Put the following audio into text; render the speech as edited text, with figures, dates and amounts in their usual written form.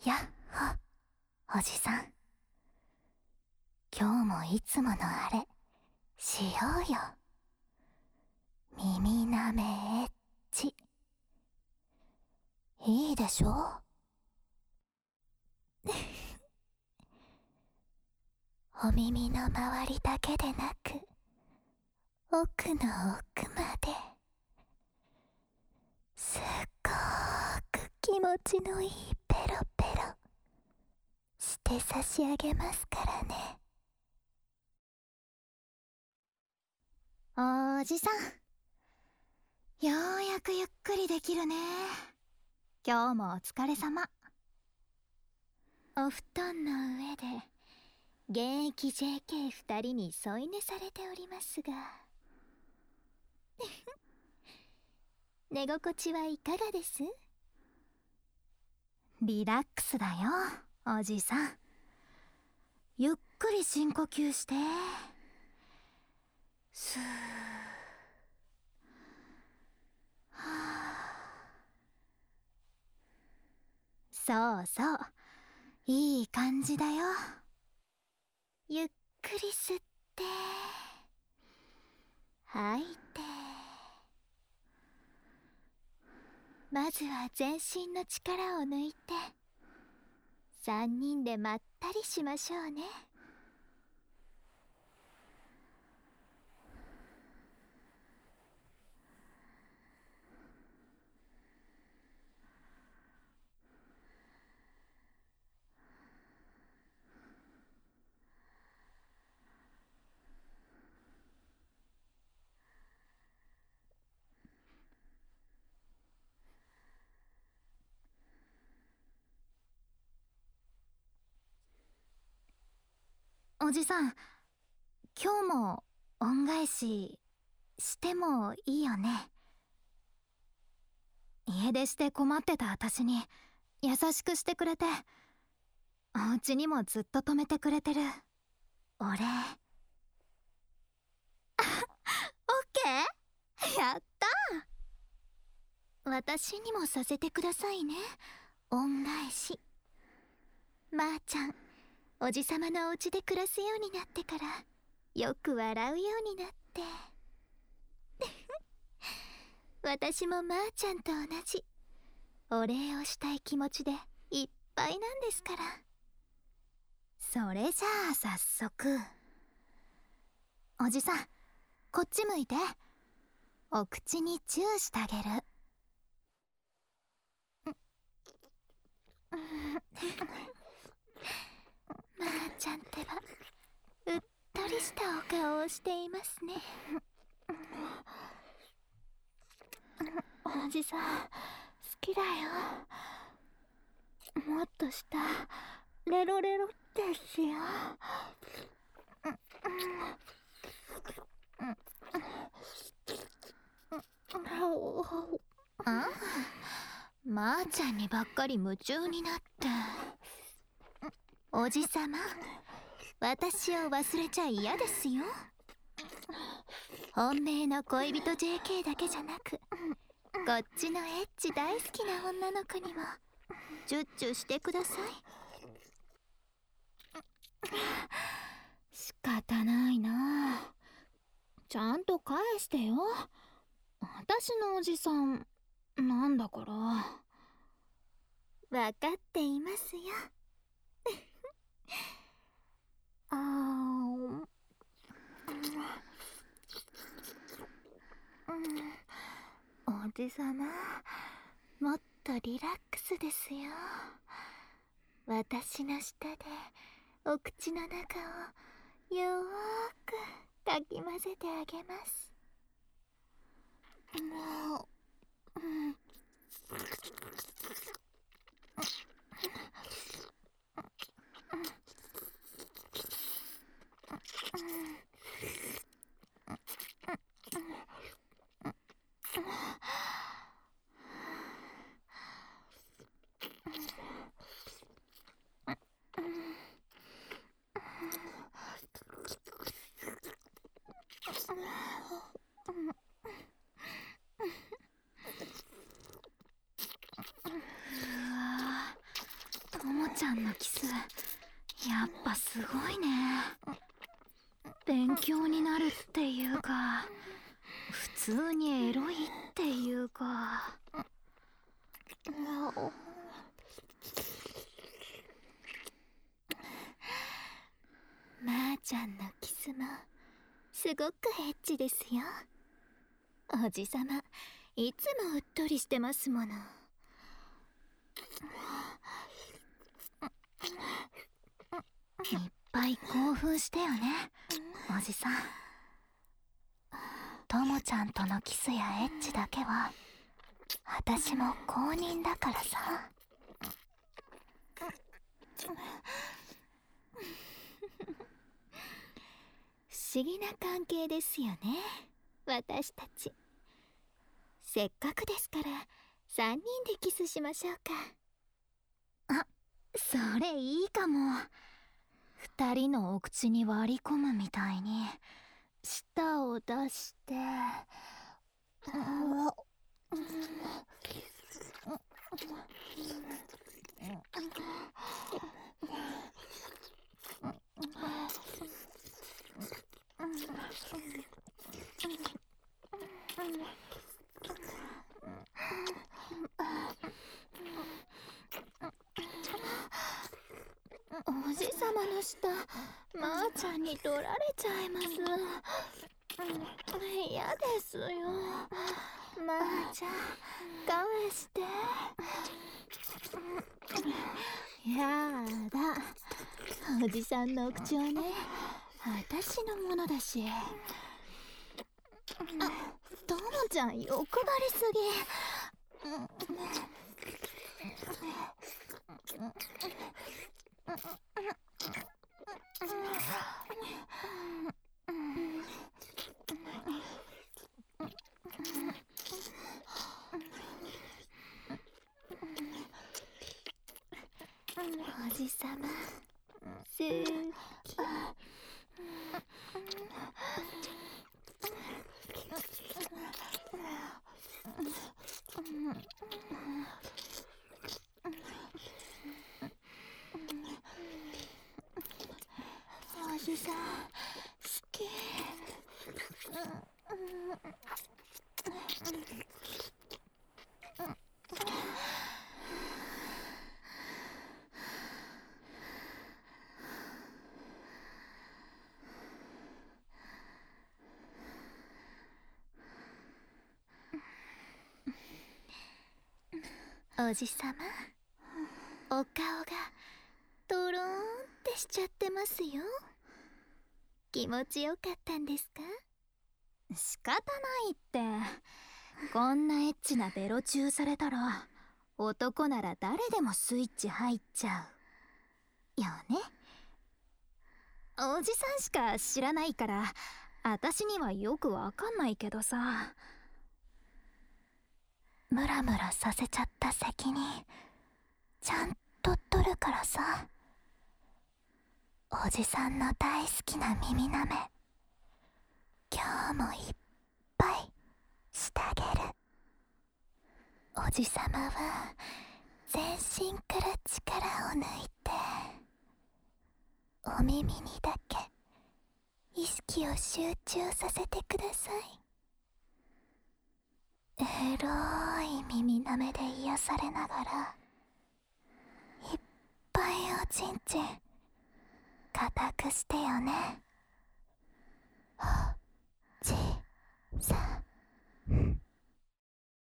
やっほ、おじさん。今日もいつものあれ、しようよ。耳なめエッチ。いいでしょお耳の周りだけでなく、奥の奥まで。すっごーく気持ちのいいペロペロして差し上げますからね。おじさん、ようやくゆっくりできるね。今日もお疲れ様。お布団の上で現役 JK2 人に添い寝されておりますが寝心地はいかがです？リラックスだよ、おじさん。ゆっくり深呼吸して。スー、はあ、そうそう、いい感じだよ。ゆっくり吸って吐いて。まずは全身の力を抜いて3人でまったりしましょうね。おじさん、今日も恩返ししてもいいよね。家出して困ってた私に優しくしてくれて、お家にもずっと泊めてくれてるお礼。オッケー、やったー。私にもさせてくださいね、恩返し。まーちゃん、おじさまのお家で暮らすようになってからよく笑うようになって私もまーちゃんと同じお礼をしたい気持ちでいっぱいなんですから。それじゃあ早速。おじさん、こっち向いて。お口にチューしてあげる。まーちゃんってばうっとりしたお顔をしていますね。おじさん、好きだよ。もっとしたレロレロってしよう。あ、まーちゃんにばっかり夢中になって。おじさま、私を忘れちゃ嫌ですよ。本命の恋人 JK だけじゃなく、こっちのエッチ大好きな女の子にもチュッチュしてください。仕方ないな。ちゃんと返してよ。私のおじさんなんだから。分かっていますよ。あー、おじさま、もっとリラックスですよ。私の舌でお口の中をよーくかき混ぜてあげます。もう、 ともちゃんのキス、やっぱすごいね。勉強になるっていうか、普通にエロいっていうか。まーちゃんのキスもすごくエッチですよ。おじさまいつもうっとりしてますもの。いっぱい興奮してよね、おじさん。ともちゃんとのキスやエッチだけは私も公認だからさ。不思議な関係ですよね、私たち。せっかくですから3人でキスしましょうか。あ、それいいかも。2人のお口に割り込むみたいに舌を出して、おじさまの舌、まーちゃんに取られちゃいます。嫌ですよ。まーちゃん、返して。やだ、おじさんのお口はね、私のものだし。ともちゃん欲張りすぎ。おじさま好き。おじさん好き。おじさま、お顔がトローンってしちゃってますよ。気持ちよかったんですか？仕方ないって。こんなエッチなベロチューされたら男なら誰でもスイッチ入っちゃうよね。おじさんしか知らないから私にはよくわかんないけどさ。ムラムラさせちゃった責任ちゃんと取るからさ。おじさんの大好きな耳なめ今日もいっぱいしてあげる。おじさまは全身から力を抜いてお耳にだけ意識を集中させてください。エロい耳なめで癒されながらいっぱいおちんちん固くしてよね。おじさん